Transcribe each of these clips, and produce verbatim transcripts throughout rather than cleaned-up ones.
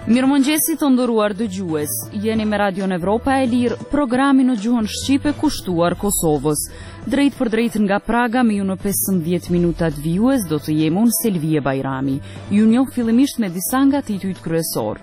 Mirëmëngjesi të nderuar dëgjues, jeni me Radion Evropa e Lirë, programi në gjuhën shqipe kushtuar Kosovës. Drejt për drejt nga Praga me ju në pesëmbëdhjetë minutat vijues do të jem unë Selvie Bajrami. Ju njoh fillimisht me disa nga titujt kryesor.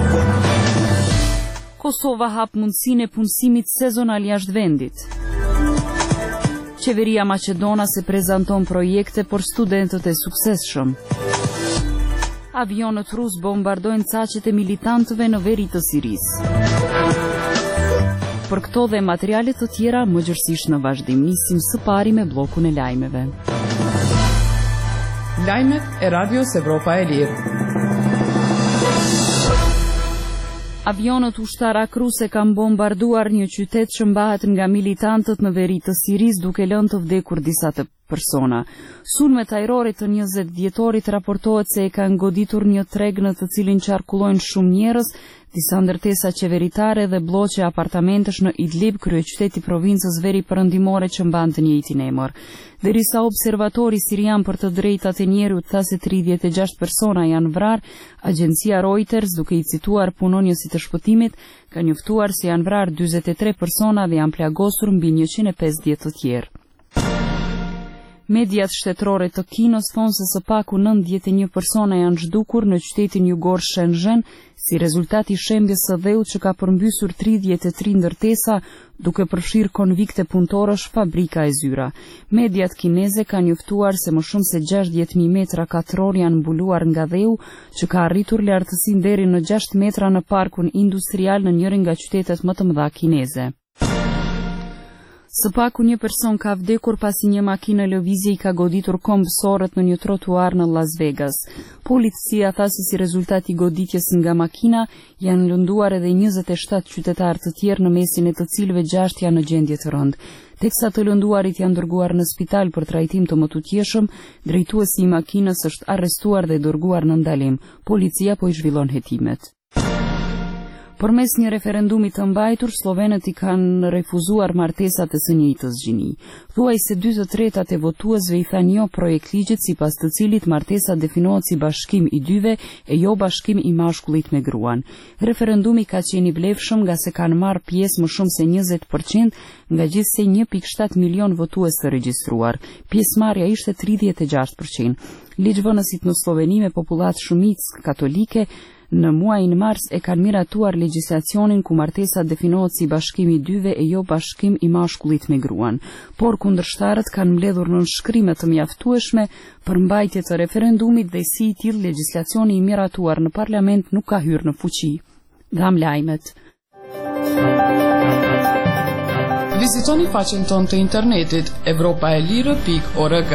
Kosova hap mundësinë e punësimit sezonal jashtë vendit. Qeveria maqedonase prezanton projekte për studentët e suksesshëm. Avionët rus bombardojnë caqet e militantëve në veri të Sirisë. Për këto dhe materialet të tjera, më gjërësisht në vazhdim, nisim së pari me blokun e lajmeve. Lajmet e Radios Evropa e Lirë. Avionët ushtarak ruse kanë bombarduar një qytet që mbahet nga militantët në veri të Sirisë, duke lënë të vdekur disa të persona. Sulmet ajrore të njëzet dhjetorit raportohet se e kanë goditur një treg në të cilin qarkullojnë shumë njerëz, disa ndërtesa qeveritare dhe bloqe apartamentesh në Idlib, kryeqyteti i provincës veri perëndimore që mban të njëjtin emër. Derisa observatori sirian për të drejtat e njerëzit tha se tridhjetë e gjashtë persona janë vrarë, agjencia Reuters, duke i cituar punonjësit të shpëtimit, ka njoftuar se janë vrarë dyzet e tre persona dhe janë plagosur mbi njëqind e pesëdhjetë të tjerë. Mediat shtetërore të Kinës thonë se së paku nëntëdhjetë e një persona janë zhdukur në qytetin jugor Shenzhen si rezultati shembjes së dheut që ka përmbysur tridhjetë e tre ndërtesa, duke përfshirë konvikte punëtorësh, fabrika e zyra. Mediat kineze kanë njoftuar se më shumë se gjashtëdhjetë mijë metra katror janë mbuluar nga dheu, që ka arritur lartësinë deri në gjashtë metra në parkun industrial në njërin nga qytetet më të mëdha kineze. Së paku një person ka vdekur pasi një makinë lëvizje i ka goditur kombësorët në një trotuar në Las Vegas. Policia tha se si rezultat i goditjes nga makina janë lënduar edhe njëzet e shtatë qytetarë të tjerë, në mesin e të cilëve gjashtë janë në gjendje të rëndë. Teksa të lënduarit janë dërguar në spital për trajtim të mëtutjeshëm, drejtuesi i makinës është arrestuar dhe dërguar në ndalim. Policia po i zhvillon hetimet. Përmes një referendumi të mbajtur, slovenët i kanë refuzuar martesat e së njëjtës gjini. Thuaj se dy të tretat e votuesve i thanë jo projekt ligjit sipas të cilit martesa definohet si bashkim i dyve e jo bashkim i mashkullit me gruan. Referendumi ka qenë i vlefshëm nga se kanë marrë pjesë më shumë se njëzet përqind nga gjithsej një pikë shtatë milion votues të regjistruar. Pjesëmarrja ishte tridhjetë e gjashtë përqind. Ligjvënësit në Sloveni me popullat shumicë katolike në muajin mars e kanë miratuar legjislacionin ku martesa definohet si bashkim i dyve e jo bashkim i mashkullit me gruan. Por kundërshtarët kanë mbledhur në nënshkrime të mjaftueshme për mbajtje të referendumit dhe si i tillë legjislacioni i miratuar në parlament nuk ka hyrë në fuqi. Dham lajmet. Vizitoni faqen tonë të internetit evropaelire pikë org.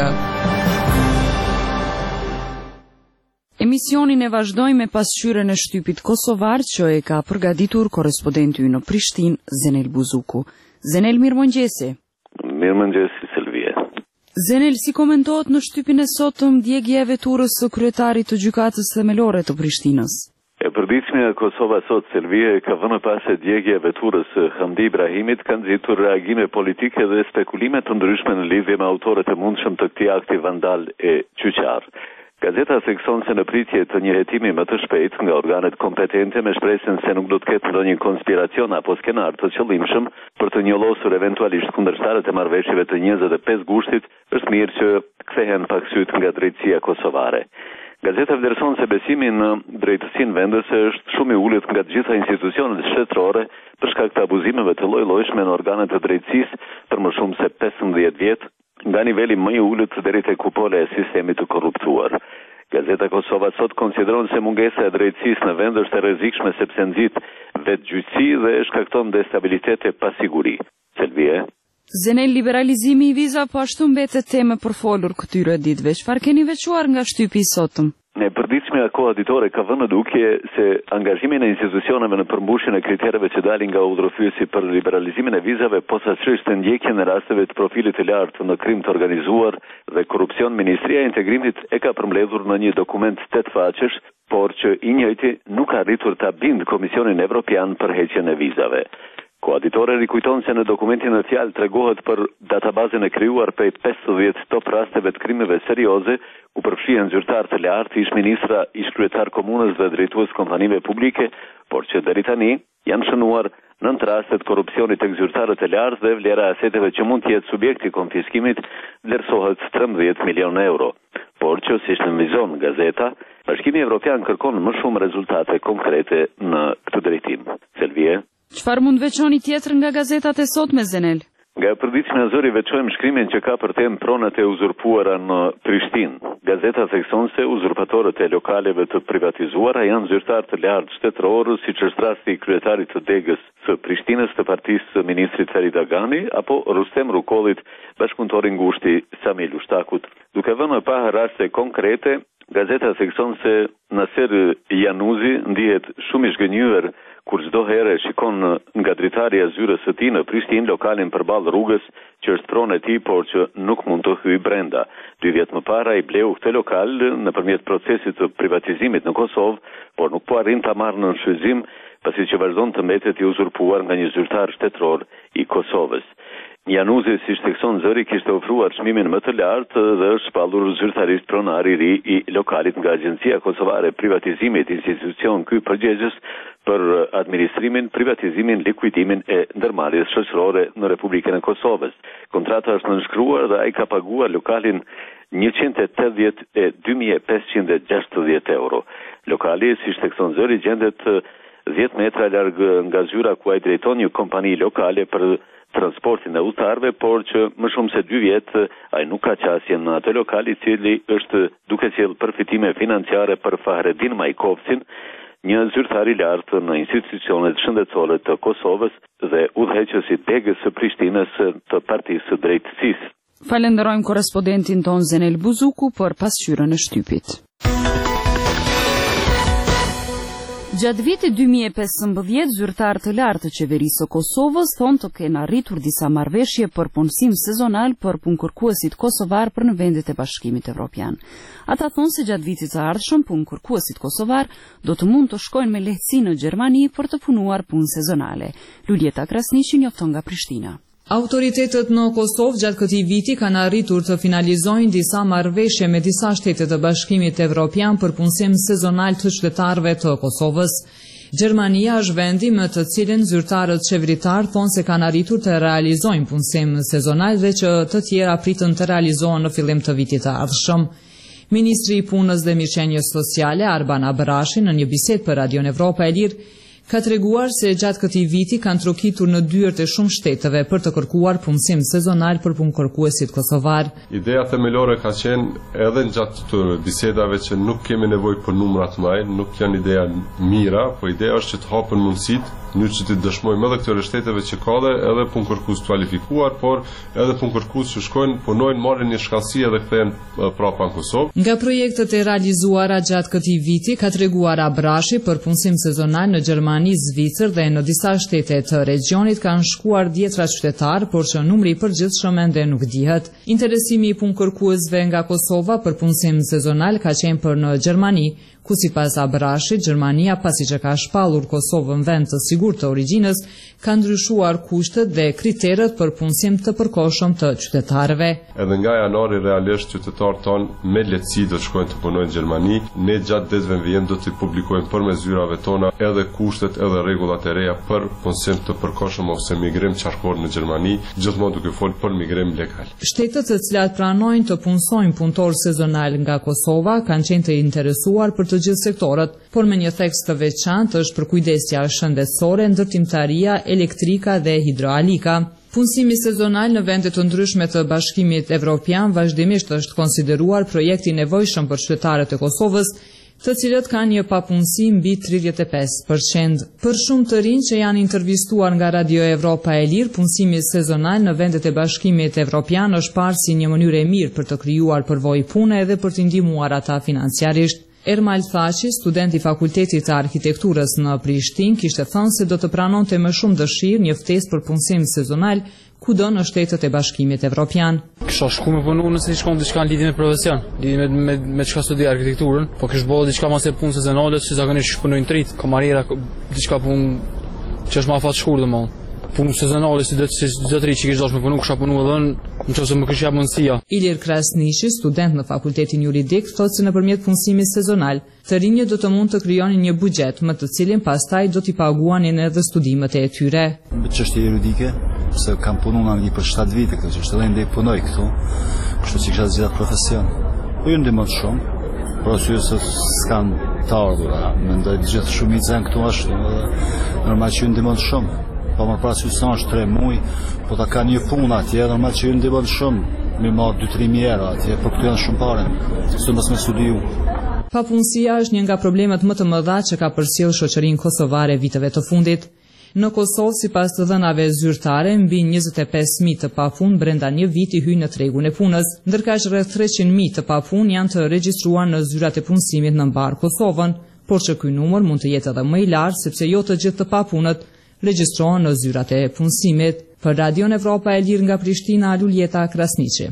Emisionin e vazhdojmë me pasqyrën e shtypit kosovar që e ka përgatitur korrespondenti ynë në Prishtinë, Zenel Buzuku. Zenel, mirëmëngjesi. Mirëmëngjesi, Selvie. Zenel, si komentohet në shtypin e sotëm djegja e veturës së kryetarit të gjykatës themelore të Prishtinës? E përditshmja e Kosova sot, Selvie, ka vënë pas e djegja e veturës së Hamdi Ibrahimit kanë nxitur reagime politike dhe spekulime të ndryshme në lidhje me autorët e mundshëm të këtij akti vandal e qyqar. Gazeta thekson se në pritje të një hetimi më të shpejt nga organet kompetente me shpresën se nuk do të ketë ndonjë konspiracion apo skenar të qëllimshëm për të njollosur eventualisht kundërshtarët e marrëveshjeve të njëzet e pesë gushtit, është mirë që kthehen pak syt nga drejtësia kosovare. Gazeta vlerëson se besimi në drejtësinë vendese është shumë i ulët nga të gjitha institucionet shtetërore për shkak të abuzimeve të lloj-llojshme në organet të drejtësisë për më shumë se pesëmbëdhjetë vjet, nga niveli më i ulët deri te kupola e sistemit të korruptuar. Gazeta Kosova sot konsideron se mungesa e drejtësisë në vend është e rrezikshme sepse nxit vetgjyqësi dhe shkakton destabilitet e pasiguri. Selvie. Zenel, liberalizimi i viza po ashtu mbetet temë për folur këtyre ditëve. Çfarë keni veçuar nga shtypi i sotëm? E përditshmja koha ditore ka vënë dukje se angazhimin e institucioneve në përmbushjen e kritereve që dalin nga udhëfyesi për liberalizimin e vizave, posaçërisht të ndjekjen e rasteve të profilit të lartë në krim të organizuar dhe korrupsion, Ministria e Integrimit e ka përmbledhur në një dokument tetëfaqesh, por që i njëjti nuk ka arritur ta bindë Komisionin Evropian për heqjen e vizave. Koaditore rikujton se në dokumentin në fjalë tregohet për databazën e krijuar prej pesëdhjetë top rasteve të krimeve serioze, ku përfshihen zyrtar të lartë, ish ministra, ish kryetar komunës dhe drejtues kompanive publike, por që deri tani janë shënuar nëntë raste të korrupsionit tek zyrtarët e lartë dhe vlera e aseteve që mund të jetë subjekti i konfiskimit vlerësohet trembëdhjetë milionë euro. Por që si shënvizon gazeta, Bashkimi Evropian kërkon më shumë rezultate konkrete në këtë drejtim. Selvie. Çfarë mund veçoni tjetër nga gazetat e sotme, Zenel? Nga e përditshme e zëri veçojmë shkrimin që ka për temë pronat e uzurpuara në Prishtinë. Gazeta thekson se uzurpatorët e lokaleve të privatizuara janë zyrtar të lartë shtetëror, siç është rasti i kryetarit të degës së Prishtinës të partisë së ministrit Ferit Agani apo Rustem Rukollit, bashkëpunëtori ngushti Samil Ushtakut. Duke vënë pa raste konkrete, gazeta thekson se Naser Januzi ndihet shumë i zgënjur kur çdo herë shikon nga dritarja e zyrës së tij në Prishtinë lokalin përballë rrugës që është pronë e tij, por që nuk mund të hyjë brenda. Dy vjet më para i bleu këtë lokal nëpërmjet procesit të privatizimit në Kosovë, por nuk po arrin ta marrë në shfrytëzim pasi që vazhdon të mbetet i uzurpuar nga një zyrtar shtetëror i Kosovës. Januzi, si thekson zëri, kishte ofruar çmimin më të lartë dhe është shpallur zyrtarisht pronar i ri i lokalit nga Agjencia Kosovare e Privatizimit, institucion ky përgjegjës për administrimin, privatizimin, likuidimin e ndërmarrjes shoqërore në Republikën e Kosovës. Kontrata është nënshkruar dhe ai ka paguar lokalin njëqind e tetëdhjetë e dy mijë e pesëqind e gjashtëdhjetë euro. Lokali, si thekson zëri, gjendet dhjetë metra larg nga zyra ku ai drejton një kompani lokale për transportin e udhëtarëve, por që më shumë se dy vjet ai nuk ka qasje në atë lokal i cili është duke sjellë përfitime financiare për Fahredin Majkovcin, një zyrtar i lartë në institucionet shëndetësore të Kosovës dhe udhëheqës i degës së Prishtinës të partisë së drejtësisë. Falenderojmë korrespondentin ton Zenel Buzuku për pasqyrën e shtypit. Gjatë vitit dy mijë e pesëmbëdhjetë, zyrtar të lartë të qeverisë së Kosovës thonë të kenë arritur disa marrëveshje për punësim sezonal për punëkërkuesit kosovar për në vendet e Bashkimit Evropian. Ata thonë se gjatë vitit të ardhshëm punëkërkuesit kosovar do të mund të shkojnë me lehtësi në Gjermani për të punuar punë sezonale. Luljeta Krasniqi njofton nga Prishtina. Autoritetet në Kosovë gjatë këtij viti kanë arritur të finalizojnë disa marrëveshje me disa shtete të Bashkimit Evropian për punësim sezonal të qytetarëve të Kosovës. Gjermania është vendi me të cilin zyrtarët qeveritar thonë se kanë arritur të realizojnë punësim sezonal dhe që të tjera pritën të realizohen në fillim të vitit të ardhshëm. Ministri i Punës dhe Mirëqenies Sociale Arban Abrashi në një bisedë për Radion Evropa e Lirë ka treguar se gjatë këtij viti kanë trokitur në dyert e shumë shteteve për të kërkuar punësim sezonal për punëkërkuesit kosovar. Ideja themelore ka qenë edhe gjatë të bisedave që nuk kemi nevojë për numrat më, nuk janë ideja mira, po ideja është që të hapen mundësitë, një që të dëshmojmë edhe këtyre shteteve që ka dhe edhe punëkërkues kualifikuar, por edhe punëkërkues që shkojnë, punojnë, marrin një shkallësi dhe kthehen prapa në Kosovë. Nga projektet e realizuara gjatë këtij viti ka treguar Abrashi për punësim sezonal në Gjermani, Zvicër dhe në disa shtete të regionit kanë shkuar dhjetra qytetar, por që numri i përgjithshëm ende nuk dihet. Interesimi i punëkërkuesve nga Kosova për punësim sezonal ka qenë për në Gjermani, ku sipas Abrashit, Gjermania pasi që ka shpallur Kosovën vend të sigurt të origjinës, ka ndryshuar kushtet dhe kriteret për punësim të përkohshëm të qytetarëve. Edhe nga janari realisht qytetarët tonë me lehtësi do të shkojnë të punojnë në Gjermani. Ne gjatë ditëve në vijim do të publikojmë përmes zyrave tona edhe kushtet edhe rregullat e reja për punësim të përkohshëm ose migrim qarkor në Gjermani, gjithmonë duke folur për migrim legal. Shtetet të cilat pranojnë të punësojnë punëtor sezonal nga Kosova kanë qenë të interesuar për të gjithë sektorët, por me një theks të veçantë është për kujdesja shëndetësore, ndërtimtaria, elektrika dhe hidroalika. Punësimi sezonal në vende të ndryshme të Bashkimit Evropian vazhdimisht është konsideruar projekt i nevojshëm për qytetarët e Kosovës, të cilët kanë një papunësi mbi tridhjetë e pesë përqind. Për shumë të rinj që janë intervistuar nga Radio Evropa e Lirë, punësimi sezonal në vendet e Bashkimit Evropian është parë si një mënyrë e mirë për të krijuar përvojë pune edhe për të ndihmuar ata financiarisht. Ermal Thaçi, student i Fakultetit të Arkitekturës në Prishtinë, kishte thënë se do të pranonte me shumë dëshirë një ftesë për punësim sezonal kudo në shtetet e Bashkimit Evropian. Kisha shku me punu nëse i shkon diçka në lidhje me profesion, lidhje me me, me çka studioj arkitekturën, po kish bëu diçka më se punë sezonale, që zakonisht punojnë trit, kamariera, diçka punë që është më afat shkurt domosdoshmë. punë sezonale si do të zotëri që kishte dashur me punu, kisha punu edhe nëse më kishte mundësia. Ilir Krasnishi, student në Fakultetin Juridik, thotë se nëpërmjet punësimit sezonal, të rinjët do të mund të krijonin një buxhet me të cilin pastaj do t'i paguanin edhe studimet e tyre. Me çështje juridike, se kam punuar në Angli për shtatë vite këtu, që edhe ndej punoj këtu, kështu që kisha zgjatur profesion. Po ju ndihmon shumë, por asyje se s'kan të ardhura, mendoj gjithë shumica janë këtu ashtu, normal që ju ndihmon shumë. Po më pas ju sa është tre muaj, po ta kanë një punë atje, normal që ju ndihmon shumë, më marr dy tre mijë euro atje, po këtu janë shumë parë, s'u mos më studiu. Papunësia është një nga problemet më të mëdha që ka përcjell shoqërinë kosovare viteve të fundit. Në Kosovë, sipas të dhënave zyrtare, mbi njëzet e pesë mijë të papunë brenda një viti hyjnë në tregun e punës, ndërkaq rreth treqind mijë të papunë janë të regjistruar në zyrat e punësimit në mbar Kosovën, por që ky numër mund të jetë edhe më i lartë sepse jo të gjithë të papunët regjistrohen në zyrat e punësimit. Për Radion Evropa e Lirë nga Prishtina, Luljeta Krasniqi.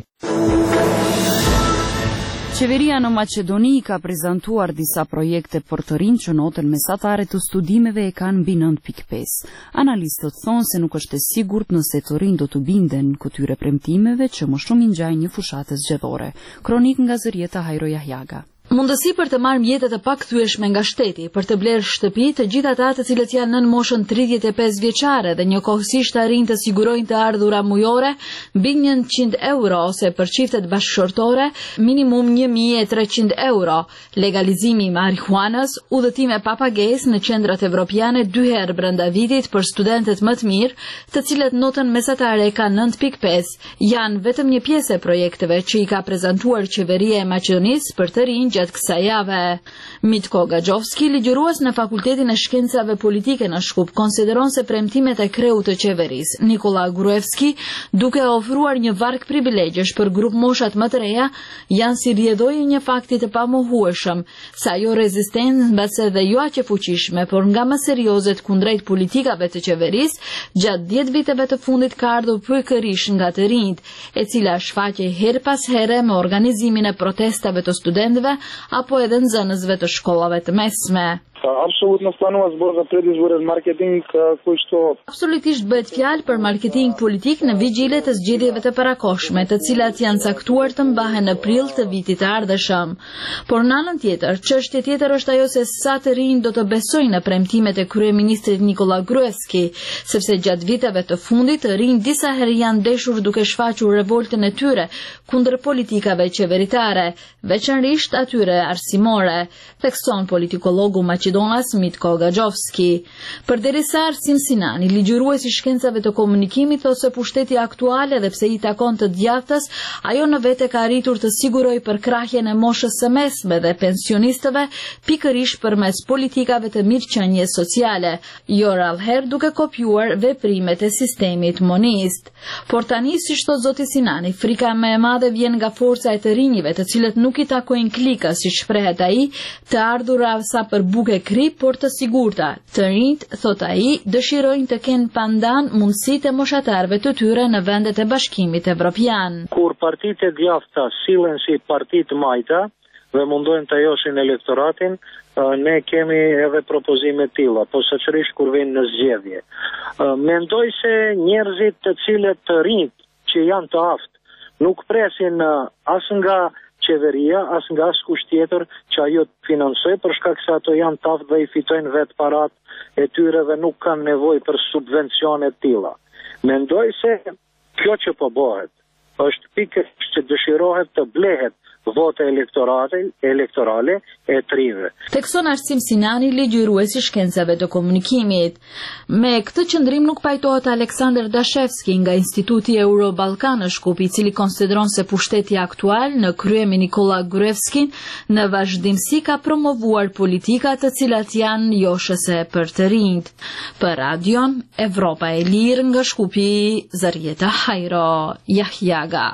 Qeveria në Maqedoni ka prezantuar disa projekte për të rinj që notën mesatare të studimeve e kanë mbi nënt pikë pesë. Analistët thonë se nuk është e sigurt nëse të rinj do të binden këtyre premtimeve që më shumë i ngjajnë një fushate zgjedhore. Kronik nga Zërieta Hajro Jahjaga. Mundësi për të marrë mjetet e pakthyeshme nga shteti, për të blerë shtëpi të gjithë ata të cilët janë nën moshën tridhjetë e pesë vjeçare dhe njëkohësisht arrin të sigurojnë të ardhura mujore mbi njëqind euro ose për çiftet bashkëshortore minimum një mijë e treqind euro, legalizimi i marihuanës, udhëtime pa pagesë në qendrat evropiane dy herë brenda vitit për studentët më të mirë, të cilët notën mesatare ka nënt pikë pesë, janë vetëm një pjesë e projekteve që i ka prezantuar qeveria e Maqedonisë për të rinj gjatë kësaj jave. Mitko Gaxhovski, ligjërues në Fakultetin e Shkencave Politike në Shkup, konsideron se premtimet e kreut të qeverisë, Nikola Gruevski, duke ofruar një varg privilegjesh për grup moshat më të reja, janë si rrjedhojë një fakti të pamohueshëm, se ajo rezistencë mbase dhe jo aq e fuqishme, por nga më seriozet kundrejt politikave të qeverisë, gjatë dhjetë viteve të fundit ka ardhur pyekërisht nga të rinjt, e cila shfaqej her pas here me organizimin e protestave të studentëve apo edhe nxënësve të shkollave të mesme. Apsolutno stanува збор за предизборен маркетинг кој што Absolutisht bëhet fjalë për marketing politik në vigjile të zgjedhjeve të parakohshme, të cilat janë caktuar të mbahen në prill të vitit të ardhshëm. Por në anën tjetër, çështja tjetër është ajo se sa të rinj do të besojnë në premtimet e kryeministrit Nikola Gruevski, sepse gjatë viteve të fundit të rinj disa herë janë deshur duke shfaqur revoltën e tyre kundër politikave qeveritare, veçanërisht atyre arsimore, thekson politikologu Maqedonas Mitko Gaxhovski. Përderisa Arsim Sinani, ligjëruesi i shkencave të komunikimit, thotë se pushteti aktual, edhe pse i takon të djathtës, ajo në vete ka arritur të sigurojë përkrahjen e moshës së mesme dhe pensionistëve, pikërisht përmes politikave të mirëqenies sociale, jo rallëherë duke kopjuar veprimet e sistemit monist. Por tani, siç thotë zoti Sinani, frika më e madhe vjen nga forca e të rinjve, të cilët nuk i takojnë klika, siç shprehet ai, të ardhura sa për buke kri, por të sigurta. Të rinjt, thot ai, dëshirojnë të kenë pandan mundësitë e moshatarëve të tyre në vendet e Bashkimit Evropian. Kur partitë e djathta sillen si parti të majta dhe mundojnë të ajosin elektoratin, ne kemi edhe propozime të tilla, po saqërisht kur vjen në zgjedhje. Mendoj se njerëzit të cilët të rinjt që janë të aftë nuk presin as nga qeveria, as nga askush tjetër që ajo të financoj, për shkak se ato janë të aftë dhe i fitojnë vetë parat e tyre dhe nuk kanë nevojë për subvencione të tilla. Mendoj se kjo që po bëhet është pikërisht që dëshirohet të blehet vote elektorale, elektorale e të rinjve. Thekson Arsim Sinani, ligjëruesi i shkencave të komunikimit. Me këtë qëndrim nuk pajtohet Aleksandr Dashevski nga Instituti Euro-Ballkan në Shkup, i cili konsideron se pushteti aktual në krye me Nikola Gruevskin në vazhdimsi ka promovuar politika të cilat janë joshëse për të rinjt. Për Radion Evropa e Lirë nga Shkupi, Zërieta Hajro Jahjaga.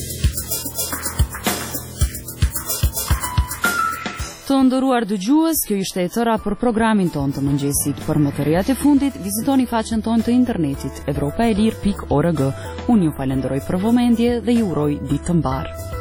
Të nderuar dëgjues, kjo ishte e tëra për programin ton të mëngjesit. Për më të rejat e fundit, vizitoni faqen ton të internetit evropaelir pikë org. Unë ju falenderoj për vëmendje dhe ju uroj ditë të mbarë.